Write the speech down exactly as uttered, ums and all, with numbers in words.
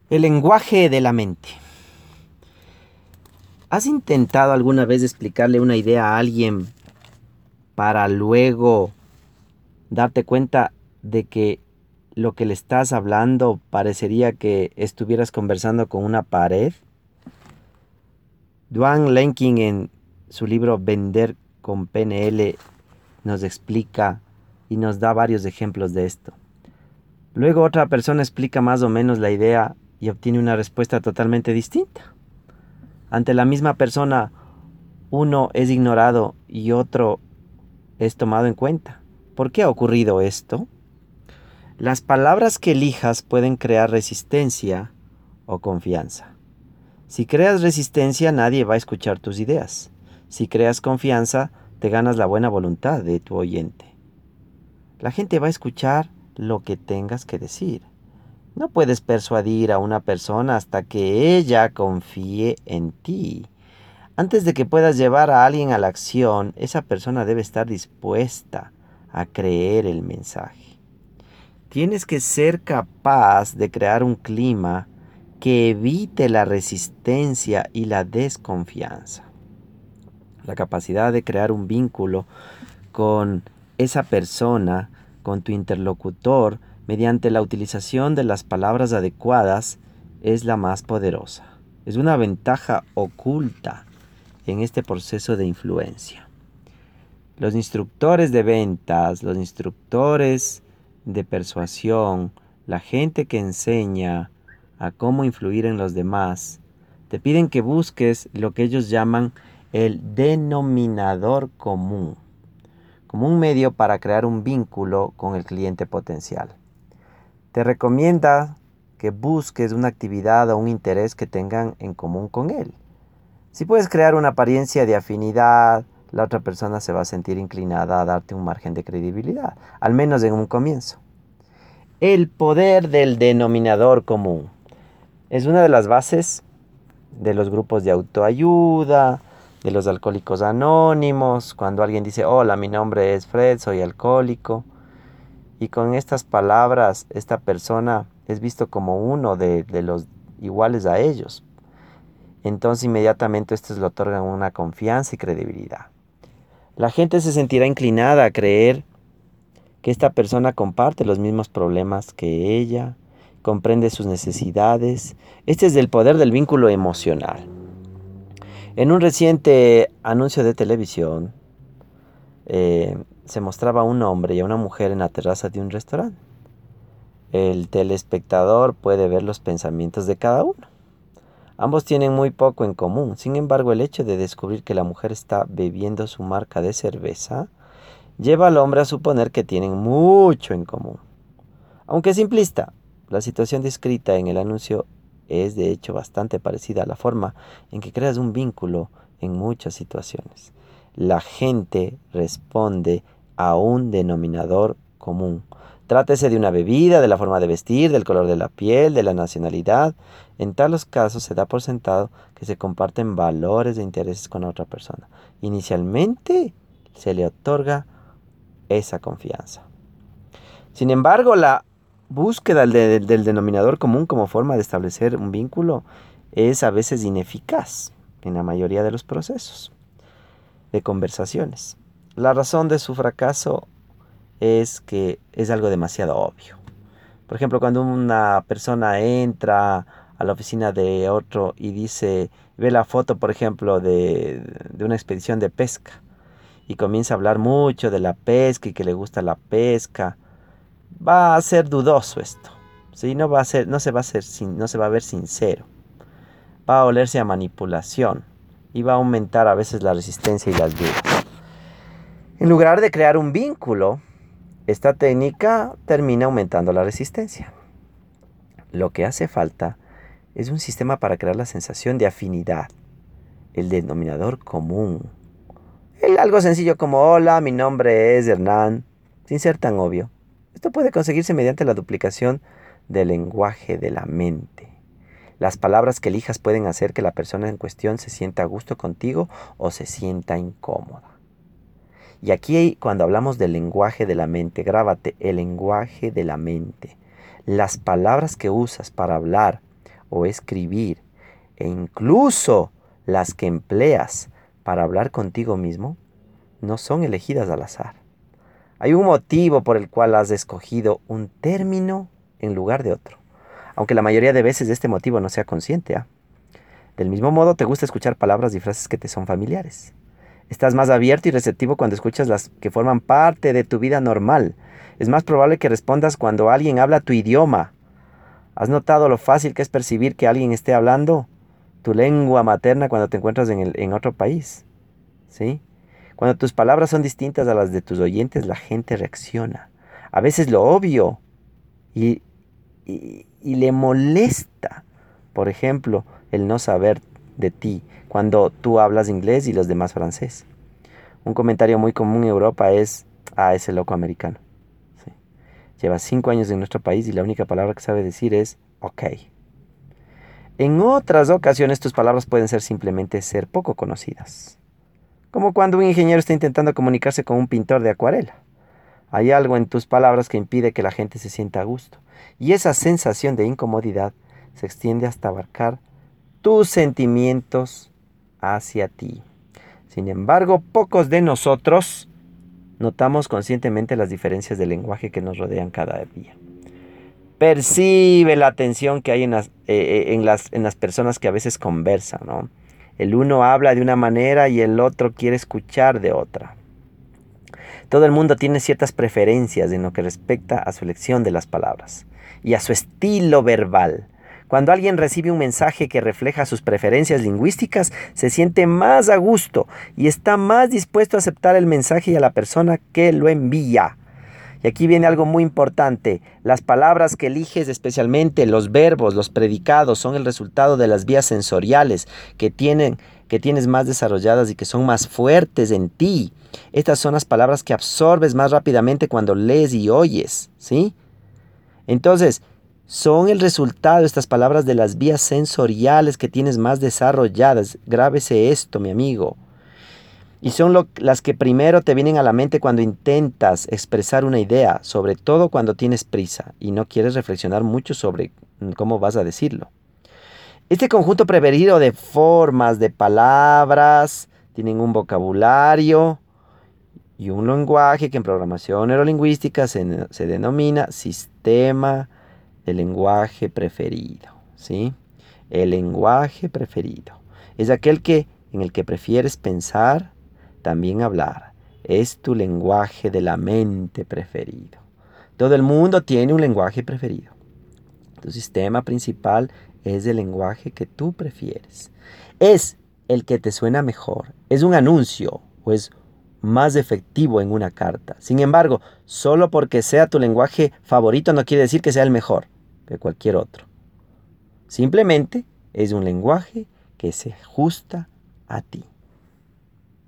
El lenguaje de la mente. ¿Has intentado alguna vez explicarle una idea a alguien para luego darte cuenta de que lo que le estás hablando parecería que estuvieras conversando con una pared? Duane Lenkin, en su libro Vender con P N L, nos explica y nos da varios ejemplos de esto. Luego otra persona explica más o menos la idea y obtiene una respuesta totalmente distinta. Ante la misma persona, uno es ignorado y otro es tomado en cuenta. ¿Por qué ha ocurrido esto? Las palabras que elijas pueden crear resistencia o confianza. Si creas resistencia, nadie va a escuchar tus ideas. Si creas confianza, te ganas la buena voluntad de tu oyente. La gente va a escuchar lo que tengas que decir. No puedes persuadir a una persona hasta que ella confíe en ti. Antes de que puedas llevar a alguien a la acción, esa persona debe estar dispuesta a creer el mensaje. Tienes que ser capaz de crear un clima que evite la resistencia y la desconfianza. La capacidad de crear un vínculo con esa persona, con tu interlocutor, mediante la utilización de las palabras adecuadas, es la más poderosa. Es una ventaja oculta en este proceso de influencia. Los instructores de ventas, los instructores de persuasión, la gente que enseña a cómo influir en los demás, te piden que busques lo que ellos llaman el denominador común, como un medio para crear un vínculo con el cliente potencial. Te recomienda que busques una actividad o un interés que tengan en común con él. Si puedes crear una apariencia de afinidad, la otra persona se va a sentir inclinada a darte un margen de credibilidad, al menos en un comienzo. El poder del denominador común es una de las bases de los grupos de autoayuda, de los alcohólicos anónimos. Cuando alguien dice, hola, mi nombre es Fred, soy alcohólico, y con estas palabras esta persona es visto como uno de, de los iguales a ellos. Entonces inmediatamente estos le otorgan una confianza y credibilidad. La gente se sentirá inclinada a creer que esta persona comparte los mismos problemas que ella, comprende sus necesidades. Este es el poder del vínculo emocional. En un reciente anuncio de televisión, eh, se mostraba a un hombre y a una mujer en la terraza de un restaurante. El telespectador puede ver los pensamientos de cada uno. Ambos tienen muy poco en común. Sin embargo, el hecho de descubrir que la mujer está bebiendo su marca de cerveza lleva al hombre a suponer que tienen mucho en común. Aunque simplista, la situación descrita en el anuncio es de hecho bastante parecida a la forma en que creas un vínculo en muchas situaciones. La gente responde a un denominador común. Trátese de una bebida, de la forma de vestir, del color de la piel, de la nacionalidad. En tales casos se da por sentado que se comparten valores e intereses con la otra persona. Inicialmente se le otorga esa confianza. Sin embargo, la búsqueda del, del, del denominador común como forma de establecer un vínculo es a veces ineficaz en la mayoría de los procesos de conversaciones. La razón de su fracaso es que es algo demasiado obvio. Por ejemplo, cuando una persona entra a la oficina de otro y dice, ve la foto, por ejemplo, de, de una expedición de pesca y comienza a hablar mucho de la pesca y que le gusta la pesca, va a ser dudoso esto. ¿Sí? No va a ser, no se va a ser, no se va a ver sincero. Va a olerse a manipulación y va a aumentar a veces la resistencia y las dudas. En lugar de crear un vínculo, esta técnica termina aumentando la resistencia. Lo que hace falta es un sistema para crear la sensación de afinidad, el denominador común. El algo sencillo como hola, mi nombre es Hernán, sin ser tan obvio. Esto puede conseguirse mediante la duplicación del lenguaje de la mente. Las palabras que elijas pueden hacer que la persona en cuestión se sienta a gusto contigo o se sienta incómoda. Y aquí, cuando hablamos del lenguaje de la mente, grábate el lenguaje de la mente. Las palabras que usas para hablar o escribir, e incluso las que empleas para hablar contigo mismo, no son elegidas al azar. Hay un motivo por el cual has escogido un término en lugar de otro, aunque la mayoría de veces este motivo no sea consciente. ¿eh? Del mismo modo, te gusta escuchar palabras y frases que te son familiares. Estás más abierto y receptivo cuando escuchas las que forman parte de tu vida normal. Es más probable que respondas cuando alguien habla tu idioma. ¿Has notado lo fácil que es percibir que alguien esté hablando tu lengua materna cuando te encuentras en, el, en otro país? ¿Sí? Cuando tus palabras son distintas a las de tus oyentes, la gente reacciona. A veces lo obvio y, y, y le molesta. Por ejemplo, el no saber de ti cuando tú hablas inglés y los demás francés. Un comentario muy común en Europa es, ah, ese loco americano. Sí. Lleva cinco años en nuestro país y la única palabra que sabe decir es, ok. En otras ocasiones tus palabras pueden ser simplemente ser poco conocidas. Como cuando un ingeniero está intentando comunicarse con un pintor de acuarela. Hay algo en tus palabras que impide que la gente se sienta a gusto. Y esa sensación de incomodidad se extiende hasta abarcar tus sentimientos hacia ti. Sin embargo, pocos de nosotros notamos conscientemente las diferencias del lenguaje que nos rodean cada día. Percibe la tensión que hay en las, eh, en las, en las personas que a veces conversan, ¿no? El uno habla de una manera y el otro quiere escuchar de otra. Todo el mundo tiene ciertas preferencias en lo que respecta a su elección de las palabras y a su estilo verbal. Cuando alguien recibe un mensaje que refleja sus preferencias lingüísticas, se siente más a gusto y está más dispuesto a aceptar el mensaje y a la persona que lo envía. Y aquí viene algo muy importante. Las palabras que eliges, especialmente los verbos, los predicados, son el resultado de las vías sensoriales que, tienen, que tienes más desarrolladas y que son más fuertes en ti. Estas son las palabras que absorbes más rápidamente cuando lees y oyes, ¿sí? Entonces, son el resultado, estas palabras, de las vías sensoriales que tienes más desarrolladas. Grábese esto, mi amigo. Y son lo, las que primero te vienen a la mente cuando intentas expresar una idea, sobre todo cuando tienes prisa y no quieres reflexionar mucho sobre cómo vas a decirlo. Este conjunto preferido de formas, de palabras, tienen un vocabulario y un lenguaje que en programación neurolingüística se, se denomina sistema de lenguaje preferido, ¿sí? El lenguaje preferido es aquel que, en el que prefieres pensar, también hablar. Es tu lenguaje de la mente preferido. Todo el mundo tiene un lenguaje preferido. Tu sistema principal es el lenguaje que tú prefieres. Es el que te suena mejor. Es un anuncio o es más efectivo en una carta. Sin embargo, solo porque sea tu lenguaje favorito no quiere decir que sea el mejor que cualquier otro. Simplemente es un lenguaje que se ajusta a ti.